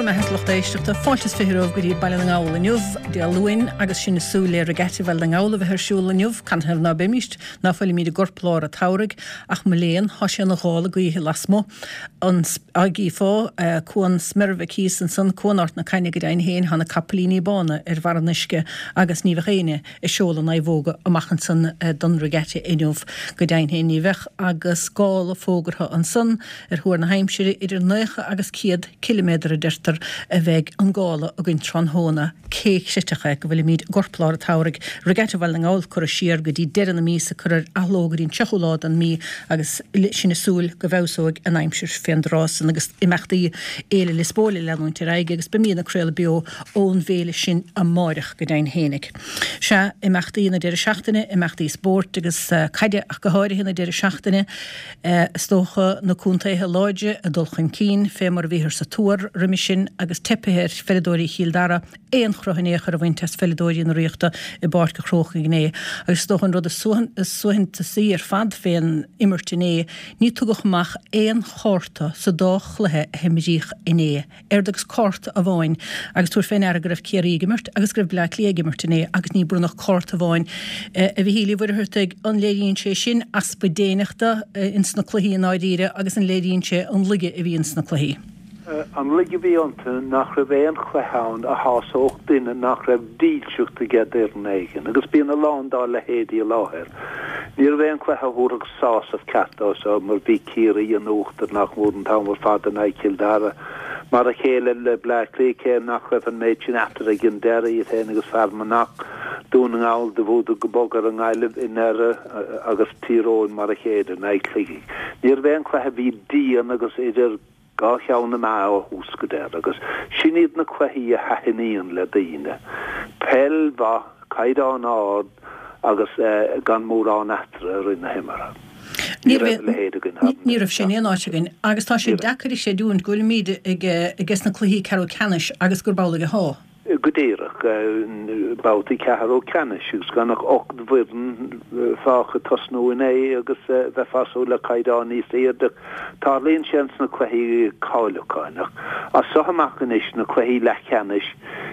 me hetlachtéisteachta fáiltas fihiróh gurí bailin an gáil aniuh de luin agus sin nasúla regati bhil an gáil a bheithirsúla aniuh can hef ná bimist ná foiile míad gorplár a taurig ach maléon hasí an gála guí lasmo an agí fá cuan smirve kís an san cuanart na caiine go dain héin hanna capelíní bána varniske agus ní bhéine is seola na bhóga amachchan san don regati aniuh go dain héin ní bheith agus gála fógartha an san thuair na heimsire idir 9 agus 100 kilometer dertar a bheith an gála a gin tronhóna céic sitecha go bhfuil míad gorplár a taurig regati bhil an gáil chur a siar go dtí dean na mísa chur alógarín techolád an mí agus sinna súl go bhsóig an aimsir féandrás agus imachtaí éile lispóla leún te raige agus bemíad na créile bio ón bhéle sin a máireach go dain hénig. Se imachtaí na deir seachtaine imachtaí sport agus caide ach go háirithe na deir seachtaine stócha na cúntaithe láide a dulchan cín fé mar bhíhir sa túr riimisin agus tepehéir felidóí híldara éon chrochanéchar a bhaintes felidóí na riachta i bart go chrocha gné agus stóchan rud a suhainte sí fad féin immertiné ní tugachach éon chórta sa dóchlathe hemidích iné erdagus córt a bháin agus túr féin ar gribh céirí gimmert agus gribh le légimertiné agus ní brúnach córt a bháin a bhí hílí bhfuir thuirteag an léiríonn sé sin aspa déanaachta ins na chluhíí náidíre agus an léiríonn sé an lige a bhí ins na chluhíí. An lige bíonta nach ra bhéon chluthán a hásocht duine nach raibh díilseach a gcéad ar an éigen, agus bíon a lándáil le héadí a láthir. Níor bhéon chluthúrach sásamh catá so mar bhí círaí an uachtar nach múdan tamar fada na Kildara mar a chéile le Blackley cé nach raibh an méid sin atar a gin deire i théine agus farmanach dún an gáil de bhúd go bogar an gáileh in agus tíróin mar a chéidir na cligi. Níor bhéon chluth bhí díon agus idir gá cheanna má ó húscadéir agus sinad na chluichí a haithníon le daine. Pel ba caidán ád agus gan mórán atra rinne himara. Ní rah sin áitegin agus tá sé decarí sé dún goil míad gus na chluhíí ceú canis agus gur bála go há. Godéireach bátaí cehar ó canis gus gannach 8 bhuian fácha tosnú in é agus bheith fasú le caidán níos éardach tá líon seans na chluichí cáileáinach a sohamachchan is na chluichí le canis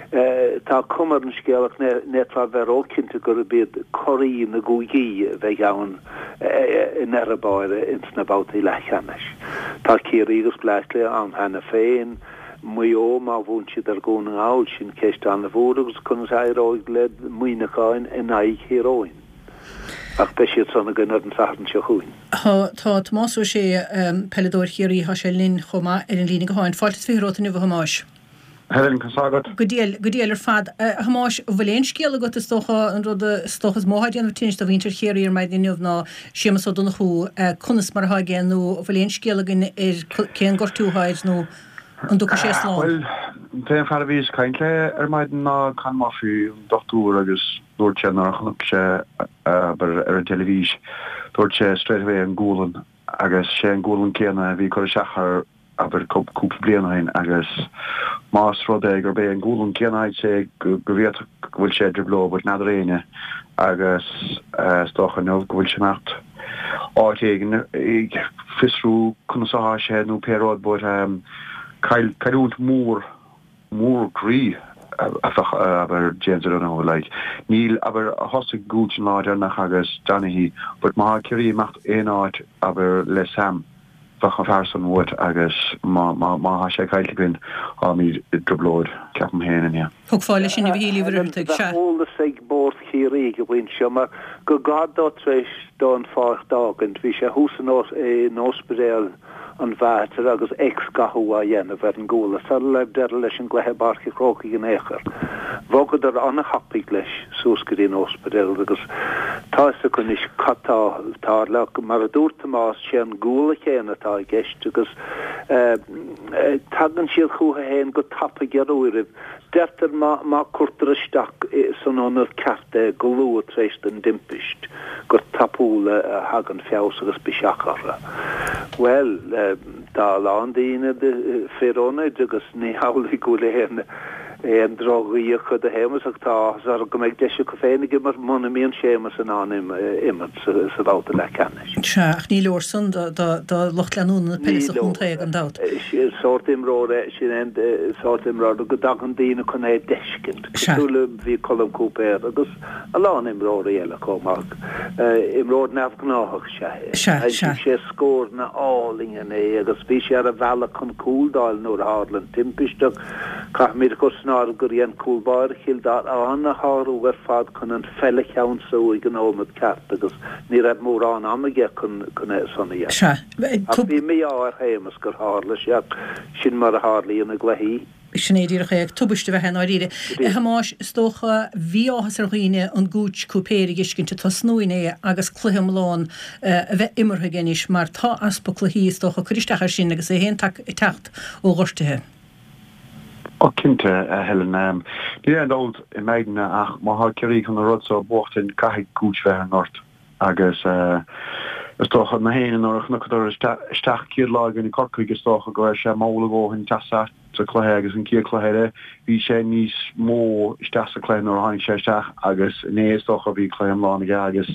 tá cumar an scéalach netrá bherócinnta gur bíad choirí na gúigí bheith ann in Arabáire ins na bátaí le canis. Tá círaí agus bleichle an hena féin muo má bhúnti ar gún an áil sin ceist an na bhóragus chun éróig le muoineáin in aig héróin. Ach be siad sanna gnar an sahan se chuin. Tá Tomású sé pelidóir chéirí ha sé linn chomá ar an lína goáin fáiltas firóta nu hamáis. Helen Casagat. Godéal ar fad hamáis bhfuil éon scéala go stocha an rud stochas móhaidíanamh tinist a bhíntar chéirí ar maid inniuh ná siamas ó donna chu chunas mar haigéan nó bhfuil éon scéala gin ar céan gortúhaid nó an dúcha sé slán. Well, féin fer bhís caintle ar maid ná can má fiú dochtúr agus dúirt sé nach sé ar an televís dúirt sé straight away an gúlan agus sé an gúlan céanna bhí chuir seachar aber cúpla blianain agus más rodé gur bé an gúlan céanaid sé go bhíad bhfuil sé dribló bud nad réine agus stocha nó bhfuil sé nacht áitéigen ag fisrú chunasá sé nó pérád bud Cailút mór grí aber James O'Donnell like Neil aber hosig gúch láidir nach agus Danahí but má cirí macht éon áit aber le Sam fach farson wood agus má sé caiilteginn á mí droblóid ceapam héanaan ja. Thug fáile sin bhí hílí bhirteag se. Bhóla sig bórt chéirí go bhain se mar go gádá tréis don fách dágant bhí sé húsan nóspedéal an bhaitar agus ex-gahu a dhéanamh ar an gúla sa leib deir leis an gluthe barcha chrócaí an éair. Bhagad ar anna hapaigh leis súscaí nóspedéal agus tása chun is catá le mar a dúirta más sé an gúla chéanana tá gceist agus tagan siad chuatha héin go tapa gearúirih deirtar má cuirtar isteach san annar carte go lua tréist an dimpist gur tapúla hagan feabhas agus biseachara. Well, dá lán daoine de férónaid agus ní hálaí go léhéna drogaí chud a hémas achtá ar go méid deise go féinnig mar mna míon sémas an an immer sa dáta le canis. Seach ní leorsan do locht leanúna pelis a chuntaig an dat. Sort imróre sin sort imrá go dagan dína chun é deiscint. Súla bhí colm cúpéir agus a lán imróra eile comach. Imród nefh gnáthach sé scór na álingen é agus bhí sé ar a bhela chun cúldáil nóair hádlan timpisteach cha mí go snar gur an cúlbáir childá anna háú ar fad chun an felle cheann so gan ómad ceart agus ní raibh mór an amige chun sanna bhí mé á ar hémas gur hála sin mar a hálíí na gleihí. Sinnéidir ag tubuiste bheit hen áíre. Hamáis stócha bhí áhas ar chuoine an gút cúpéir iscinnte tá snúine agus cluham lán bheith imirthe géis mar tá aspa chluhíí tócha chuisteachar sin agus é héon techt ó ghoirtathe. O kinte Helen die en oud in meiden ach ma ha keri van de rotso bocht in kaig goedwe nord agus is toch na heen nog door stach kierlag in de korkuige stoch go se mole go hun tasa te klegus een keer kleide wie sé nís mó stase klein or hain séach agus nee toch wie klein lá agus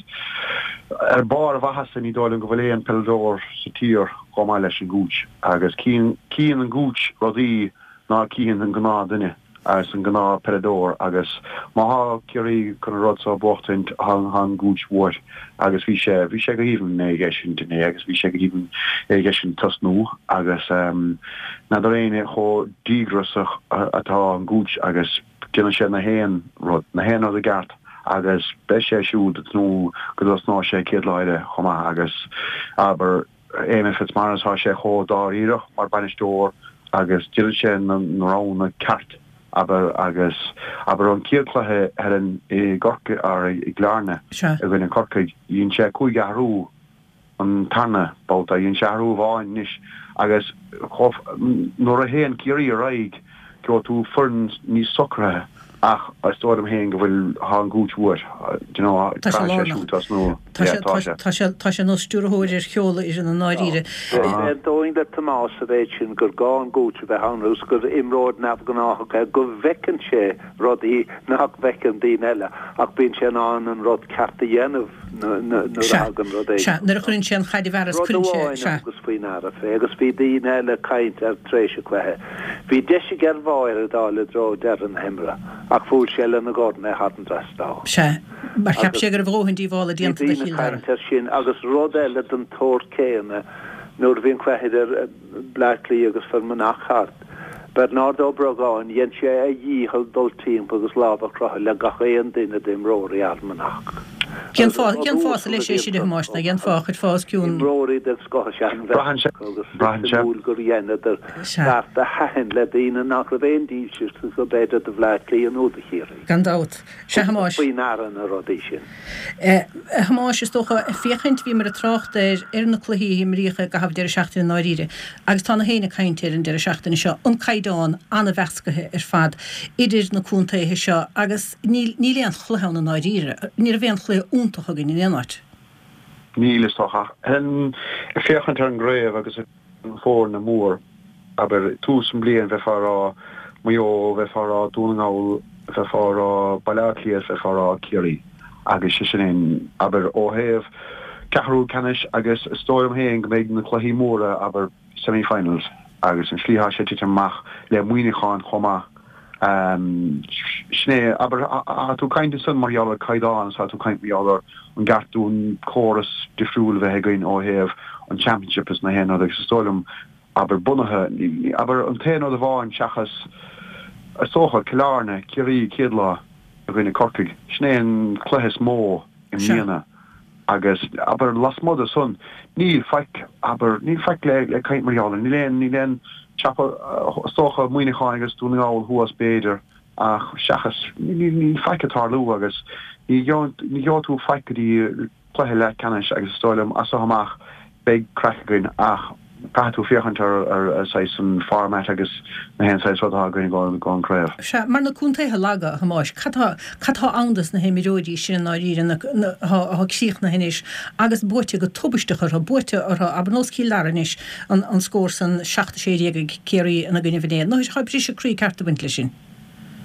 bar wahas in dolen goléen peldor setier kom leis goech agus kien an goech rodí ná cían an gná duine as an gná perador agus má há curí chun rodsa bochtint han gúch bhir agus bhí sé go híhann éigeisisin duine agus bhí sé go híhann éigeisisin tasnú agus na do réine cho dígrasach atá an gúch agus cinna sé na héan rud na héan a gart agus be sé siúd nó go ná sé céadláide chomá agus aber éime Fitzmaris há sé cho dáíireach mar banistóir agus dil sé narrána ceart aber an cíirclathe ar an gorca ar i gláne a bhfuin an corca íon sé chuig ahrú an tarna báta íon sé ahrú bháin níos agus nóair a héan cíirí a raig go tú fern níos socrathe ach as dóm héin go bhfuil há an gútúir Tá sé nó stúrthóidir cheola is an na náíre. Dóin de Tomás a réit sin gur gáin gúte bheith hanús gur imród nef go nácha go bhecin sé rodí nach bhecin dín eile ach bín sé an rod carta dhéanamh agan rodé. Nar a chunn sé an chaide bheras agus faoinar a fé agus bhí dín eile caiint ar tréise chuthe. Bhí deise gar bháir a dála dro de an himra ach fúil séile na gádna hatan drastá. Se mar ceap sé gur bhróhann díhála díanta sin agus rud eile an tóir céanna nuair bhíon chuidir blachlí agus fer manachart. Bernard O'Bragáin dhéan sé a dhíhall dul timp agus lábach crotha le gachéon duine dimróí almanach. Gen fás leis sé siad máisna gen fáchar fás cún róí de sco sean bhúil gur dhéanaidir a hain le daine nach a bhéon díú go beidir de bhleiclí an úda chéir. Gan dát se hamáis faoináran a rodí sin. Hamáis is tócha féchaint bhí mar a trocht ar na chluhíí marícha go habh deir seachtain náíre agus tá na héna caiintear an deir seachtain seo an caiidán anna bhecathe ar fad idir na cúntaithe seo agus ní léon chluhann na náíre ní a bhéon chlu úntacha gin inát. Níl is tocha. En féchant ar an gréibh agus an fór na mór, aber túsam blian bheith farrá maió bheith farrá dúnaáil bheith farrá bailaclias bheith farrá ciirí agus sin aber óhéamh ceathrú canis agus stóim héin go méid na chluhí móra aber semi-finals agus an slíthá sé amach le muoineáin chomá. Sné aber tú kaint sun marall caiidán sa tú kaint meallar an gartún choras defriúil bheit goin ó heh an championship is na hen agus stolum aber bunathe aber an te a bháin seachas a socha kilárne cií céadlá a goine corcaig sné an chluhes mó in miana agus aber las mod a sun níl feic le kaint marall ní len chapa socha muoineáin agus dúnaáil thuas béidir ach seachas ní feicetarlú agus ní tú feicadí pluthe le canis agus stoilm as amach beag crackagain ach gaú féchantar ar san format agus na hensáis wat goin gáin craibh. Se mar na cúntaithe laga hamáis catá andas na héimiróidí sin náíre síoch na hinis agus buite go tubaistechar buite aber nóscí leranis an scór san 16 céirí na gine bhnéad. No is chaibrí se crí carta buintla sin.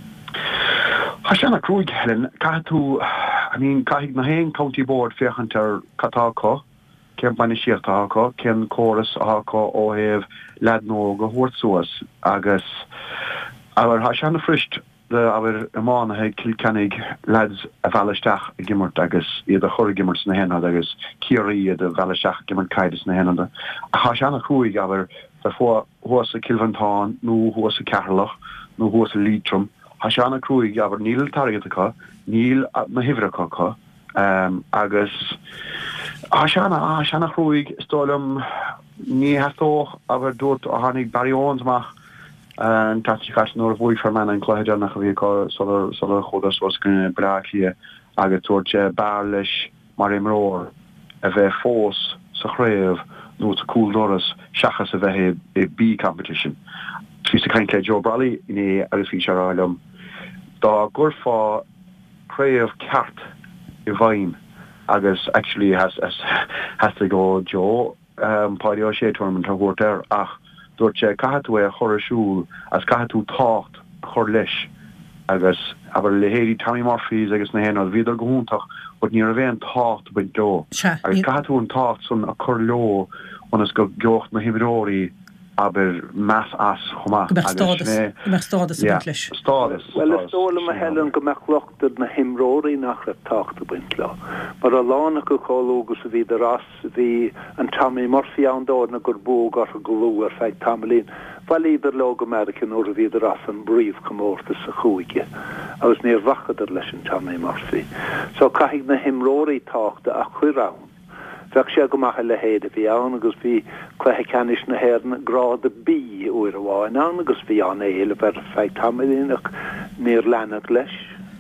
Hashanna Cruig Helen Katu Kahig na hen County Board Fechanter Katako Ken Banishiata Hako Ken Chorus Hako O have Ladno go Hortsoas agus our Hashanna Frisht our Amon had Kilkennig lads a Valistach Gimmert agus either Hor Gimmert na hen agus Kiri the Valistach Gimmert Kaitis na hen a Hashanna Cruig our before was a Kilvanton no was a Carloch no was a Leitrim Hashanna Cruig aber Neil Targetaka Neil Mahivrakaka agus Hashanna Cruig stolum ni hato aber dort a hanig Barryons mach and tatsi gas nor voi for man and Clyde nach vi ko so chodas was kun brakie agus torche Barlish Marimroor a force so chrev no to cool doras shachas a B competition she's a kind of Joe Bradley in a agus fi sharalum da gurfa crave cart Ivine agus actually has to go Joe Padio Shea tournament to work there dorche kahatu a chorashul as kahatu taught chorlish agus aber lehedi Tommy Murphy's agus na hen vidar gohuntach but near event taught with Joe agus kahatu and taught son a chorlo on us go jocht na himrori aber mass as choma stades well stole ma helen go machlocht na himrori nach tacht bintla but a lana go cologus vi the ras vi and Tommy Murphy on door na gurbo got a glue effect Tamlin well either log American or vi the ras and brief come over to Sahuike I was near Vachader lesson Tommy Murphy so kahig na himrori tacht a chwiraun Fach sé go macha le héide bhí an agus bhí cluthe canis na hhéirn grád a bí uair a bháin an agus bhí an éile ver feith tamidínach níor lenach leis.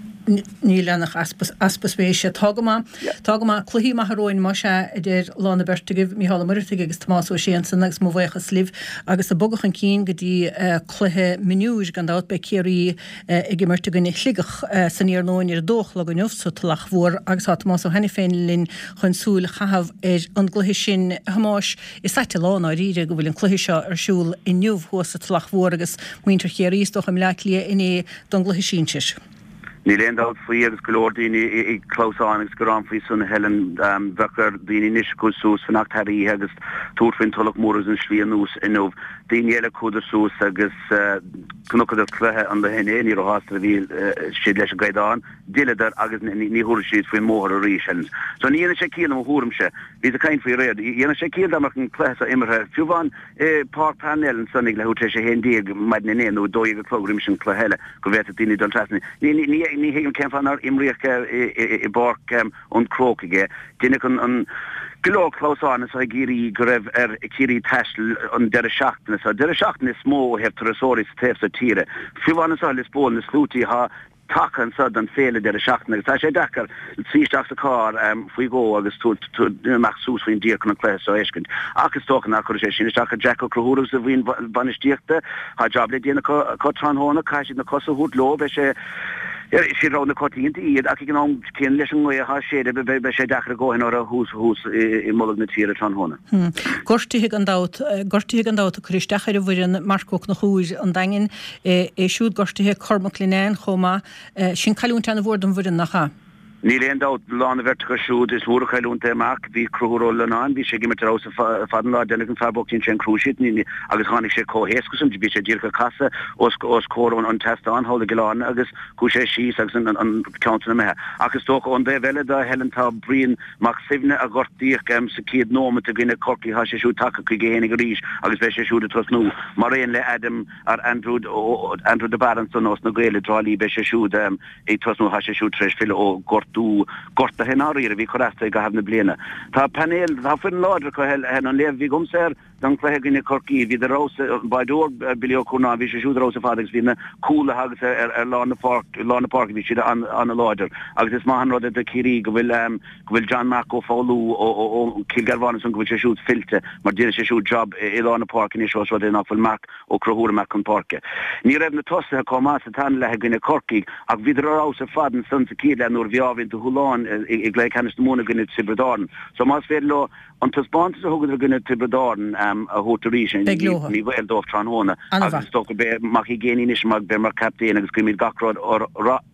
Ní lenach aspas véise tágama chluhí maithróin má se idir lána bertigh Mícheál Murtig agus Tomás Ó Séansan agus mó bhacha slíh agus a bogachan cín go dtí cluthe minúis gandát be céirí i gimmerta gonne chligach san íarnóin ar dóch le go neufsa talach mhór agus á Tomás Ó Henny féinlinn chun súil chahabh an gluhí sin hamáis is saite lána ríre go bhfuil an cluhí seo ar siúil i nniuh thuasa talach mhór agus muintear chéiríos doch am lelia iné don gluhí sintis. Ní leon dá faoi agus golóir daoine i chlósáin agus go raibh faoi son Helen bhechar daoine níos go sús fannacht thaí agus túrfinn tulach móras an slíon nús inmh daoine eile cúdar sús agus cnocad cluthe an de hen éí roiástra bhí siad leis a gaidáin diiledar agus ní thuair siad faoi móthar a ríis Helen. So ní dhéana sé cían am thuairmse hí a caint faoi réad dhéana sé cían amach an cluthe a imirthe fiúbhain Park Panel an sannig le thuirte sé hen díag maid na néan nó dóigh a clógrim sin cluthe go bhhéta daoine don trasna ní hégum cem fannar imriach i bark on croke dinne an geló chlósáin a géirí go raibh círí teistil an deire seachtainna a deire seachtainna is mó heb trasóris tefs a tíre. Fiúhhain a lisbó na slúti ha takan sod an féle deire seachtainna tá sé dechar síisteach a cá faoi go agus tú meach sús faoin díachan an cléis ó éiscint. Agus tócan a chu sé sin isteach a Jack O'Crohúras a bhíon banistíochta ha job le déana có tránhóna caiisi na cosa hút lo be sé si rá na cotíint iad ach gná cin leis an ngói a séide be sé dechar ggóin ar a hús i mullag na tíre tránhóna. Gortithe an dát a chuisteachir a bhuiin marcóch na chúis an dain é siúd gortithe cormach linéin chomá sin caiúnte an bhór an bhuiin nach cha. Ní leon dá lána verticha siúd is bhúra chailúnta amach bhí cruúró lenáin bhí sé gimmar rás fadan lá denna an farbochtín sin cruúisiid ní agus tháinig sé cóhéascusum bhí sé díircha casa os córón an testán hála goláin agus cú sé síos agus an counter na methe. Agus tócha an dé bheile a Helen tá bríon mac sibhne a gortíoch sa cíad nóma a gine corcaí há sé siú take chu géhénig a ríis agus bheith sé siúda trasnú. Mar réon le Adam ar Andrew de Baranson os na gaile drálí be sé siúd é trasnú há sé siú treis fille ó gorta hen áíir a bhí chorásta go hafna bliana. Tá panel tá fin láidir chu hen an léh bhí gomséir don chléthe ginine corcaí hí rosa baidúr bilio chuna bhí sé siúd rosa fádagus hína coolla agus ar lána park bhí siad an láidir. Agus is máhan rud a cirí go bhfuil John Mac ó fáú ó Kilgarvan go bhfuil sé siúd filte mar díine sé siúd job i lána park in isio rud nach bhfuil Mac ó Crohúra Mac an parke. Ní raibh na tosathe comá sa tan lethe ginine corcaí ach hí rása fadan san sa cíad le nuair bhíáhinn do thuláin i gléich chenis móna ginine Tibradáin. So más féad lo an tasbáanta a thugad ginine Tibradáin a hótarí sin ní bhfuil dómh tránhóna agus sto be mac i géine is mag be mar captéin agus grimid gacród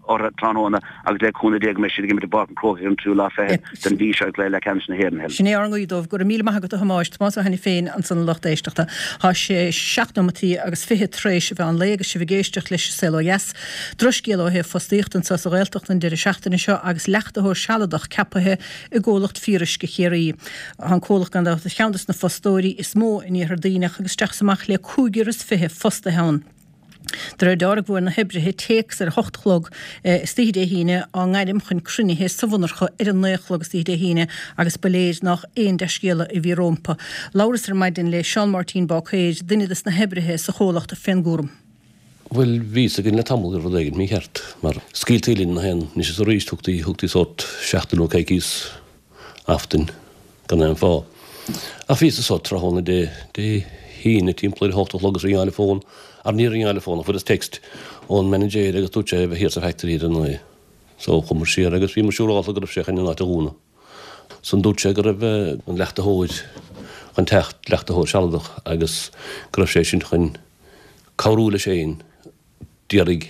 or Tranona ag le kuna deg me sig mit bark crohir tú la fe den ví le can na heren hel. Sinné angaídómh gur mí maigad a hamáist má a henna féin an san locht éisteachta. Tá sé 16 agus 23 bheith an léige si bhgéisteach leis seloes. Droscéal he fostíocht an sa réiltocht an deidir 16 seo agus leachtathir sealadach capathe i ggólacht fírisce chéirí. An cólach gan de cheantas na fostóirí is mó in ihar daoineach agus teach samach le cúgiras fithe fosta heann. Der darg bhór na hebrethe téeks ar 8chlog stíide híine an gaiidim chun crunithe sa bhunarcha ar an 9chlog stíide híine agus beléid nach 1 deiscéala i bhí rompa. Lauras ar maidin le Sean Martin Bachéid duine na hebrethe sa cholacht a fengúrum. Well, ví a gin le tamil gur legin mí hert, mar skiltílinn na hen ní sé rís hugtí sort 16 ó keikís aftin gan an fá. A ví a sort trahonna de híine tímplir 8chlog í telefón. Ar níir an telefón for this text on manager agus túte bheith hir sa factory den nui. So chumar siar agus bhí mar siúr ála gur sé na rúna. San dúte gur bheith an lechta hóid an techt lechta hóid sealadach agus gur sé sin chun cabhrúla séin diarig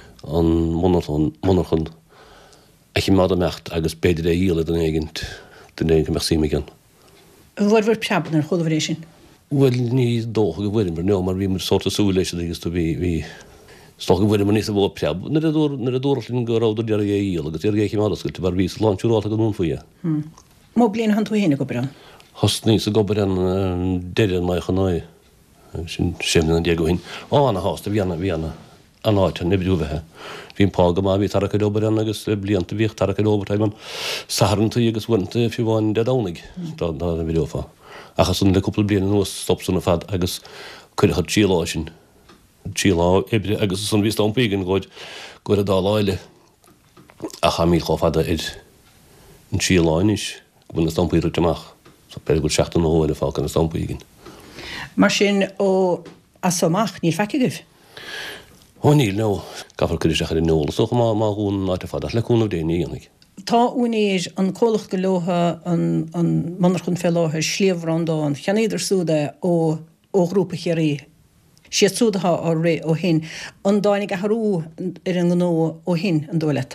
an monarchon eich mád mecht agus beidir é híle den eigent mersímigan. Bhfuir peaban ar chodahrééis sin? Well, ní dócha go bhfuirim mar mar bhí mar sort súla leis agus bhí sto go bhfuirim níos bh peab. Na a dúirlinn go ráidir dear é íal agus ar géici málascail bar ví láúráta go nún faoie. Má blion han tú héna go bran? Hos níos a go an deidir mai chanáid sin sémna an déaghin. Ána hásta bhíanana an áit an nebidúbhethe. Bhín pá go má bhí tar dobaran agus blianta bhíoh tar dobartaiman saharanta agus bhainte fiúháin de dánig dá na bhíofa. Achas an le cúpla bliana nuas stopsúna fad agus chuidecha tílá sin. Tílá ibre agus san bhí stampígan góid go a dá láile a cha mí chofada id an tíláinis bhna stampíir teach. So pe go 16 óile fá an stampígan. Mar sin ó asamach ní feiceigh? Ó níl nó gafar chuidir seachar in nóla, so má hún áte fada leúnmh déanaí anig. Tá únéis an cólach go lotha an manarchun fé láthe sléomhrandáin cheanidir súda ó grúpa chéirí. Siad súdatha á ré ó hin. An dáinnig a tharú ar an gó ó hin an dóileat?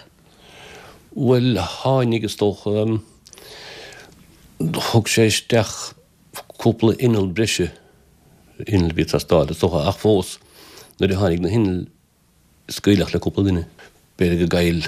Well, háinnig is toch thug sé isteach cúpla inal brise inal bit a stáid, is toch ach fós na háinnig na hinal scaoileach le cúpla duine. Beidir go gail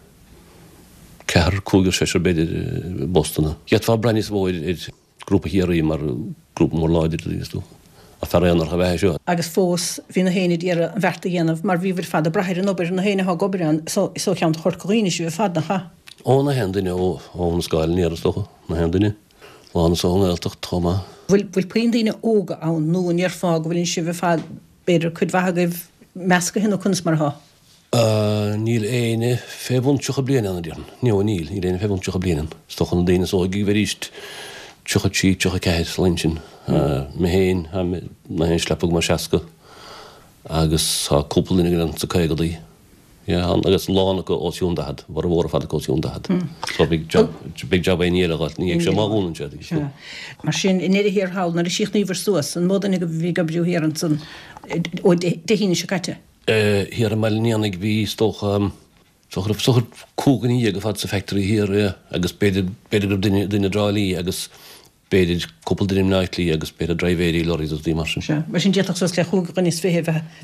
cear cúgur séir beidir Bostona. Iad fá brenis bhid grúpa chéirí mar grúpa mór láidir tú. A ferréanar a bheith seo. Agus fós hí na héine ar an bherta dhéanamh mar bhí bhir fad a breithir an obair na héine há gobairán so cheann chorcaíine si bh fad na cha. Ó na hen duine ó scail níar stocha na hen duine. Lána sóngailteach toma. Bhfuil peon daoine óga ann nó an ar fá go bhfuiln si bh fad beidir chud bheithagah measca hin ó chunas mar tha. Níl éine féhúntucha bliana an dtíarn. Níl éine féhúntucha blianan. Stochan na daine sóigi bhar íst tucha tí, tucha ceir linsin. Me héin na hen slepag mar seaca agus há cúpalína gan sa caigadaí. Agus lána go óisiúndahad, war a bhór fad a óisiúndahad. So big job é níaragat, ní ag sé máúnan sé. Mar sin in éidir hir hall, nar a síoch níomhar suas, an módan go bhí gabriú hir an san ó de híine se caite. Hir a meilníannig bhí stocha sochar cúgan í go fad sa factory hir agus beidir duine drálíí agus beidir cúpal duine náitlí agus beidir dreivéirí lorí dí mar sin. Mar sin déach sos le chúgan níos fé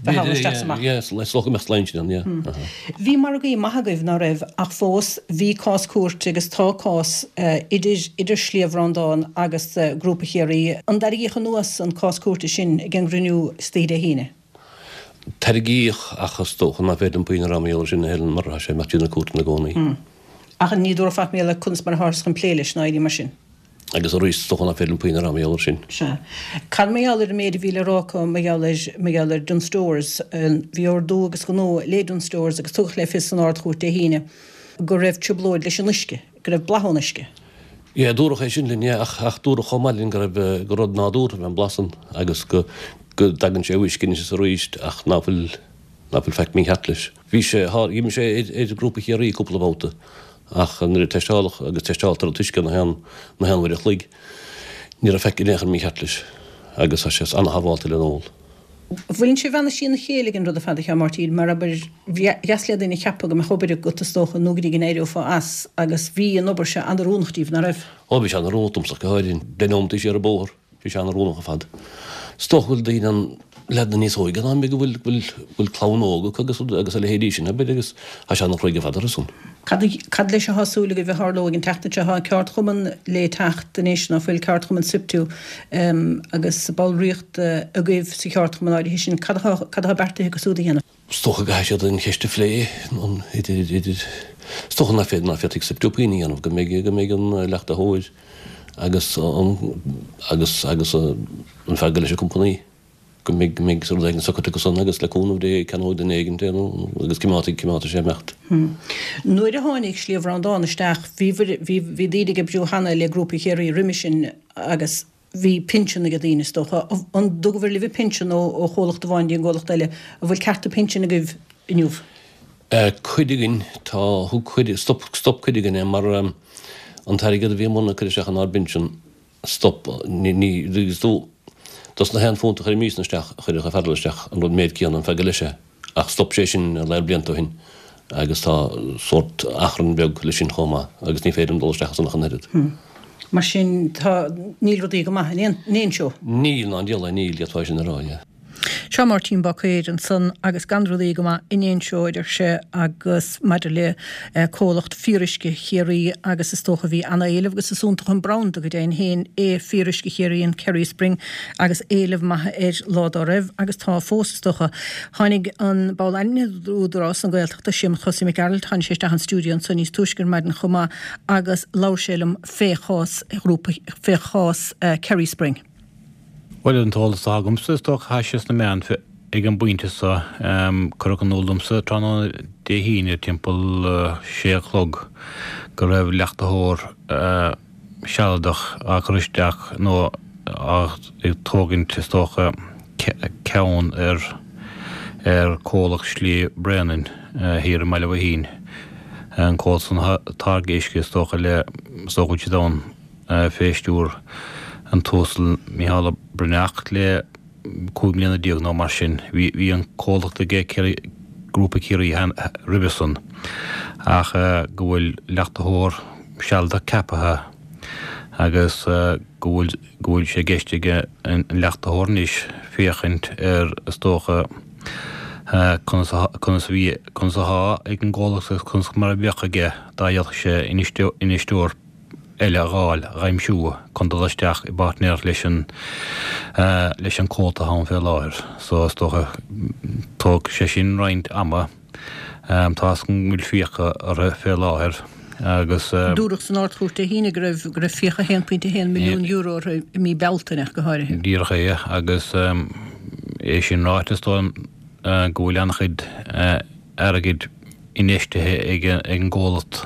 leis locha mecht leintsin an. Bhí mar gaí maithagah ná raibh ach fós bhí cás cuairt agus tá cás idir sléomhrandáin agus grúpa chéirí an daríocha nuas an cás cuairta sin gin gruniú stíide híine. Targíoch achas tócha na bhéidir an buoine ramíola sin hélan mar sé meachtína cuairta na gcónaí. Ach an nídúr fa méle kunst mar hás an pléiles na mar sin. Agus a rís tócha na féidir an buoine ramíola sin. Can méallir méidir bhíle rácha méallir Dun Stores bhí or dó agus go nó le Dun Stores agus tuch le fis an ardchúirta híine go raibh tublóid leis an lisce, go raibh blathónisce. Dúracha sin linn ach dúra chomáilinn go raibh go rud náúr an blasan agus go dagan sé bhuiiscin sa roiist ach náfuil feic mí hetlis. Bhí sé dhíime sé éidir grúpa chéirí cúpla bhóta ach nuair teistáach agus teistáiltar a tuisce na henhfuir a chlíg. Níor a feic inéchan mí hetlis agus sé anna haháilta le nóil. Bhfuiln sé bhena sin na chéalagan rud a fada che martíí, mar aber jasle in chepa go me chobeir go stocha nugaí gin éidir fá as agus bhí an obair se an rúnachtíh na raibh. Bhí se an rúntumsach go háirín denómta sé ar bór, fi se an rúnach a fad. Stochfuil daon an lena níos óigan an go bhfuil clánóga agus a le hédí sin, be agus a se an chuige fadar asún. Cad leis a hasúla go bheith hálógin teachta se ha ceart chuman le techt denéis na bhfuil ceart chuman siptú agus ballríocht a gcuibh sa ceart chuman áidir sin cad berta go súda héna. Stocha gaiise an cheiste flé stochan na féad na fetig siptúpíní anmh go mé an lecht a hóid agus an fegal leis a companí. Go mé so ag socha go san agus leúnmh dé canó den éigen agus cimáta sé mecht. Nuair a tháinig slíomh an dánisteach, hí díide go brú hana le grúpa chéirí riimisin agus hí pinsin go dtíine stocha. An dugahfuir le bhí pinsin ó cholacht bhaindí an ggólacht eile, a bhfuil ceartta pinsin a goibh inniuh. Chuidigin tá stop chuidigin mar an tairigad a bhí mna chuidir an arbinsin stop ní dú. Das na hen fónta chuir mísnasteach chuir a fedalisteach an rud méid cían an fegalise ach stop sé sin a leir blianta hin agus tá sort achran beag lei sin chomá agus ní féidir an dulsteach san nachanhead. Mar sin tá níl rodí go maith néon seo? Níl an díal níl atá sin ará. Seo Martin Bachéid an san agus ganrodí go inéon seoidir se agus maidir le cólacht fírisce chéirí agus is tócha bhí anna éileh agus isúnta chun branda go déon héin fírisce chéirí an Kerry Spring agus éileh maithe lád raibh agus tá fósastocha. Tháinig an bálaine údarrás an gailteachta sim Chosí McGarald tháinig séiste an stúdio an san níos túisgur maid an chumá agus lásélam féchás grúpa féchás Kerry Spring. Well an tálas ágamsa stoch háisias na mean ag an buinte sa chuach an ólamsa tránán dé híine timppel séchlog go raibh leachtathór seadach a chuisteach nó ag tóginn stocha ceann ar cólach slí brenin hir meile bh hín an cóil san targéisce stocha le sochuid dán féistúr an tósal Mihála Bruneach le 2 mbliana díag ná mar sin. Bhí an cólachta gé grúpa céirí Ribeson ach go bhfuil leachtathór sealda capathe agus go bhfuil sé géiste an leachtathór níos féchint ar stócha chun sa há ag an ggólachta chun mar a bheacha gé dáhealach sé inistúr eile gáil raimsú chun dolisteach I bartnéir leis an cóta hán fé láir. So stocha tóg sé sin roiint ama tá an mil fiocha ar fé láir agus dúach san áirtúirta hína raibh fiocha 1.1 milliún euro mí beltainach go háirithe. Díracha é agus é sin ráitastáin go bhfuil annachid airgid inéistethe ag an ggólat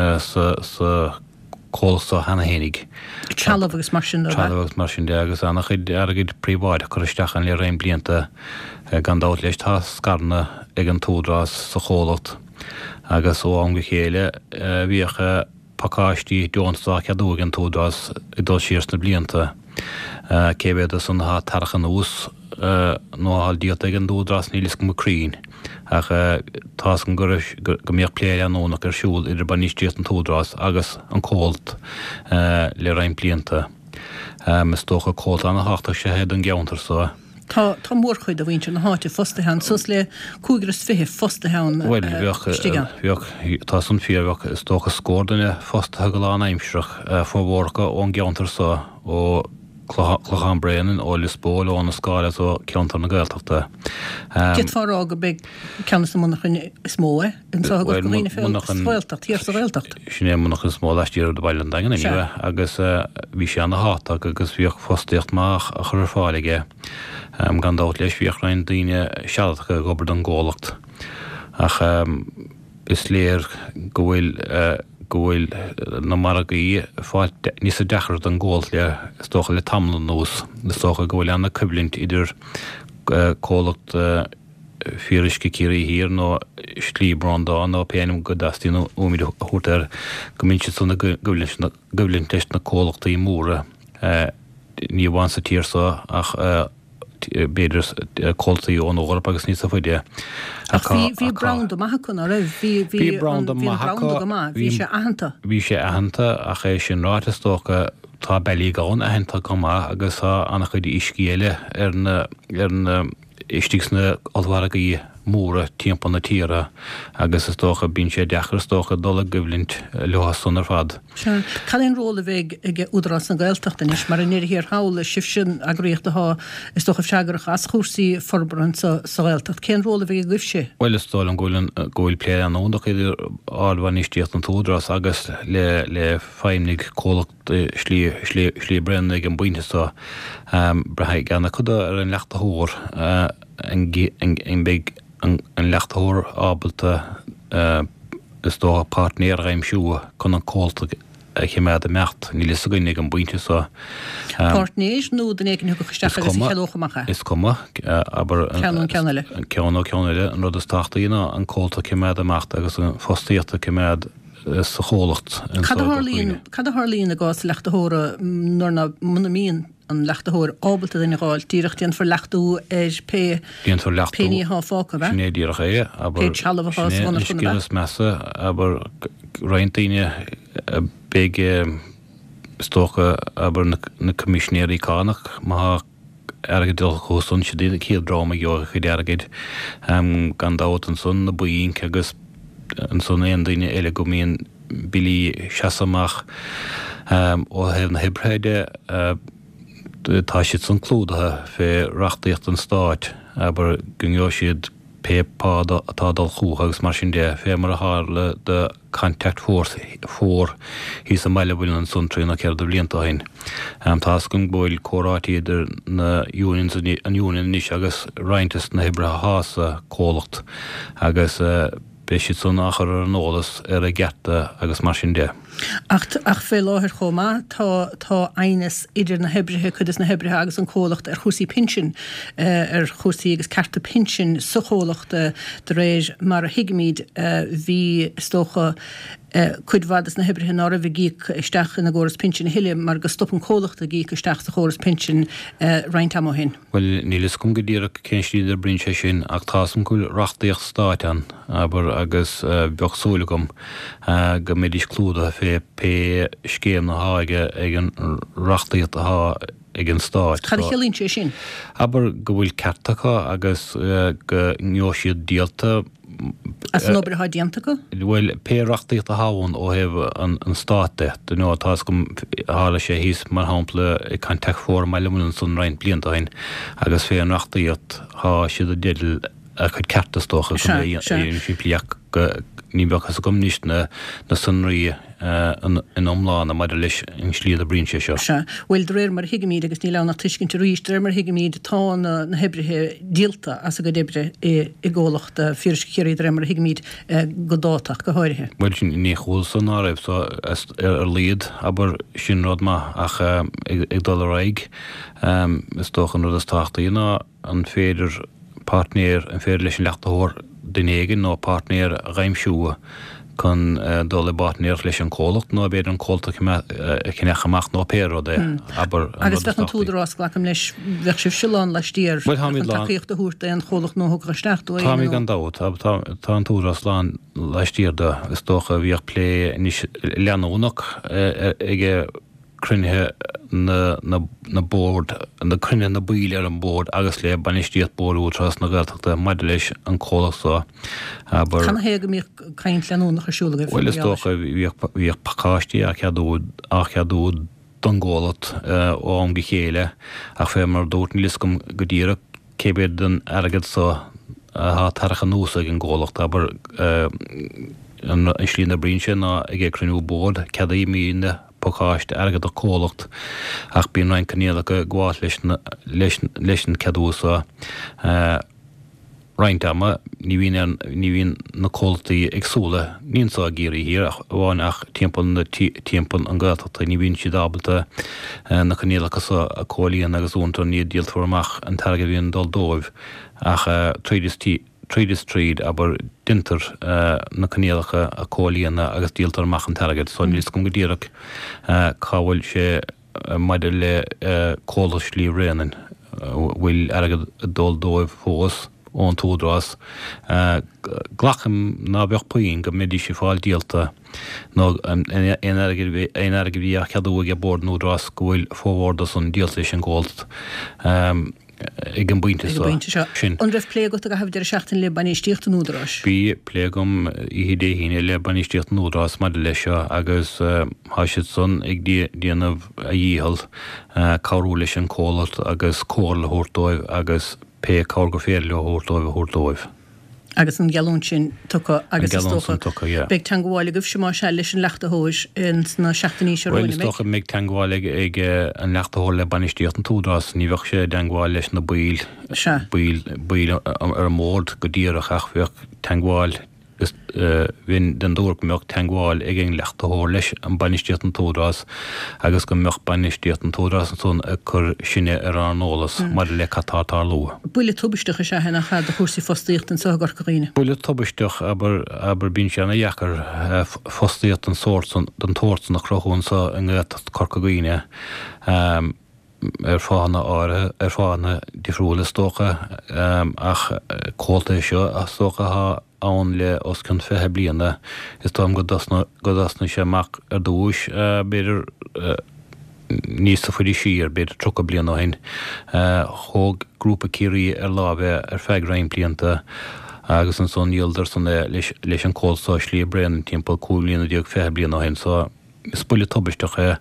sa cólsa hana hénig. Trealagus mar sin agus annach agad príomháid chuisteach an le réim blianta gan dát leis tá scarna ag an túdrás sa chólacht agus ó an go chéile bhíocha pakáistí dúnsa ceadú an túdrás I dó síos na blianta cévéad san há tarchan ús nó há díot ag an dúdrás nílis go macrín ach tá an go mbeoh pléile anónach ar siúil idir ban níos díot an túdrás agus an cólt le réim blianta me tócha cólt an háach sé héad an geantar sa. Tá mór chuid a bhainte na háte fostahan sos le cúgras fithe fostahan bheoch tá san fíorhach is tócha scódaine fostathe go lá aimseach fómhórcha ón geantar sa ó Chlochan Brenin ó Lisbóil ó na scáile ó ceantar na gailteachta. Get fárá go beag ceannas na munachn smóe in sa go lína fáilteach tíar sa bhilteach. Sin é munach smó leistíar do bailan dagan inniu agus bhí sé anna háach agus bhíoh fostaíocht más a chur fáige gan dát leis bhíoh rain daoine seadacha gobar an ggólacht ach is léir go bhfuil na maragaí fáil níos a dechar an ggóil le stocha le tamlan nús na stocha go bhfuil anna cublint idir cólacht fírisce cíirí hir nó slí brandá nó péanam go dastí nó úmid thutar go minse sanna goblint leis na cólachta í móra ní bhain sa tíirsa ach beidir coltaí ón Europa agus níos a foiide. Bhí Brown do maithacún a raibh Bhí Brown do maithacún bhí sé ahananta. Bhí sé ahananta a ché sin rátastócha tá bailí gáin ahananta comá agus annach chuid iscéile ar na istísna olhharagaí móra timp na tíra agus is tócha bín sé dechar tócha dola goblint lehasan ar fad. Cailín róla bheith ag údarrás na gailteachta is mar in hir hála sif sin agréocht aá is tócha seagarach as chósaí forbran sa gailteacht. Cén róla bheith gluh sé? Well is tóil an ggóil plé an ónach idir áilhain istíocht an tódras agus le feimnig cólacht slí brennig an buinte sa brethe ganna chuda ar an leachta hór an big an lechthór ábalta is dó partnéir raimsúa chun an cóilta chéimead a mecht ní lis a gine an buinte sa Partnéis nó den éigen thuga chuisteach agus cheóchamacha. Is cuma aber Ceanna ceanile an rud is tátaína an cóilta chéimead a mecht agus an fostíochta chéimead sa chólacht. Cad a Harlín a gás lechthóra nuair na muna míon an lechthór ábalta den gáil tíirecht díon for lechtú pení há fáca bheith? Sinné díireach é, aber sinné mesa, aber reintaine big stocha aber na commissionéirí cánach má ergad dul chósun sé díad cíad drama geoga chu deargad gan dáit an sun na buín agus an sun éon daine eile go míon bilí seasamach ó hef na hebreide tá siad san clúdathe fé rachtaíocht an stáit aber gunneo siad pépá atá dal chúcha agus mar sin dé fé mar a hála de contact force fór hí sa meile bhfuil an suntraí na ceir do blianta hain. Tá gon bhfuil córátí idir na an únin níos agus reintas na hebrethe hása cólacht agus be siad san achar an nólas ar a gcearta agus mar sin dé. Ach fé láthir chomá tá aines idir na hebrethe chudas na hebrethe agus an cólacht ar chósaí pinsin ar chósaí agus carta pinsin sa chólacht de réis mar a hiigimíd hí stócha cuidhvadas na hebrethe nára bhí gíic isteach na ggóras pinsin hiile mar go stopan cólacht a gíic isteach sa chóras pinsin roinnt am hin. Well nílas cum go ddíach cénstíidir brin sé sin ach tásam chuil rachtaíocht stáitean aber agus beochsúlagum go méidir clúda fé pe scéim na háige ag an rachtaíocht a ag an stáit. Chad chelín sé sin? Aber go bhfuil ceartacha agus go ngneo siad díalta as an obair há diantacha? Well, pe rachtaíocht a háin ó heh an státe du nó tá gom hála sé hís mar hápla i contact fór meile mun sun rein blianta hain agus fé an rachtaíocht há siad a dédal a chud ceartastócha go pliach ní bechas gom níos na sunraí in omláán a mar leis in slíad a brin sé seo. Bhfuil réir mar hiigimíd agus ní lena tuiscinn te ríist réir mar hiigimíd tá na hebrethe díalta as a go débre i ggólacht fíorcéirí réir mar hiigimíd go dáteach go háirithe. Bhfuil sin ní chúil san áibh ar líad aber sin rud ma ach ag dul raig is tóchan rud is táchtaína an féidir partnéir an féidir leis an leachtathór den éigen nó partnéir raimsúa chun dul partnéir leis an cólacht nó beidir an cóilta cinechamach nó péro dé. Agus bheith an túdarrás glacham leis bheith sibh siúlán leis tíir taíocht a thuúirta an chólacht nó thugra steachú. Tá mí an dát tá an túdarrás lán leis tíir de is tócha bhíoh lé leanúnach ige crunne na board an de crunne na bíle ar an board agus le banistíocht boardú tras na gailteachta maidir leis an cólacht sa. Can héige mí caiint leanúnach arsúla? Well is tócha bhíoh pacáistí a cheadú don ggólat ó am go chéile ach fé mar dúirt ní liscom go dtíire cébéad den agad sa há tarcha núsa an ggólacht aber an slín na brin sin ná ag crunú board ceadaí míne pocáist agad a cólacht ach bíon rein canéala go gháil leis an ceadúsa reint ama ní bhíon na cóiltaí agsúla níon sa géirí hir bháin ach timpan an gáilteachta ní bhíonn siad ábalta na canéalacha sa a cóilíonn agus únta ní díaltformach an targad bhíon dul dóibh ach tríd tríd aber dinter na canéalacha a cóilíonna agus díaltar mach an targad so níos gom go ddíireach cáhfuil sé maidir le cóla slí réanan bhfuil agad dul dóibh fós ón túdrás. Glacham ná bheoch puoin go midí sé fáil díalta nó éar go bhí a cheadúige bord núdrás gohfuil fóhórdas an díalta sin gáilt ag an buinte sin. An raibh plé go a hafh de seachtain le banistíocht núdrás. Bí plégum I dé híine le banistíocht núdrás mar lei seo agus háisiid son ag déanamh a dhíhall cabhrú leis an cólat agus cóir le thuirtóibh agus pe cáir go fér le thuirtóibh. Agus an gealún sin tucha agus tócha. Beag tangáil goibh sem se leis an leachtathóis na seachtaní se roiine. Well, stocha méid tangáil ag an leachtathóil le banistíocht an túdrás, ní bheoh sé tangáil leis na bíl ar mód go díarach achbheoh tangáil Vin den dúr go meocht tangáil ag an leachtathóir leis an banistíocht an túdrás agus go meocht banistíocht an túdrás an son chur sinne ar an nólas mar le catátá lua. Buile tubisteach se hena cha de chusaí fostíocht an sa gorcaíine. Buile tubisteach aber bín se anna dhechar fostíocht an sórsan den tóirsan nach crochún sa an gaitat corcaíine fána áire fána difriúla stócha ach cóilta seo a stócha ha an le os cyn fethe bliana is tám go dasna sé mac ar dúis beidir níos sa fuidir sír beidir trocha bliana á hain thóg grúpa círí ar lábhe ar feig rain blianta agus an son díaldar san leis an cóilsá slí brean timppla cúlíonna díag fethe bliana á hain so is buile tubisteach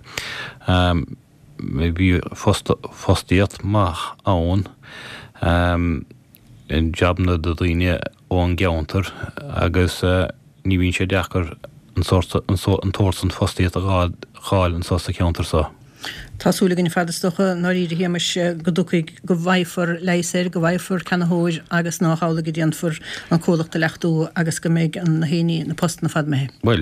bhí fostíocht maach ann in jobna do dhaoine ón geantar agus ní bhíonn sé deachar an tóirsan fostíocht a gáil an sásta ceantar sa. Tásúla gin fadastocha nóí héimes go dúcaigh go bhaithfar leiséir go bhaithfar cenathóir agus náála go dhéanfar an cólachta lechtú agus go méid an héine na post na fad mé. Well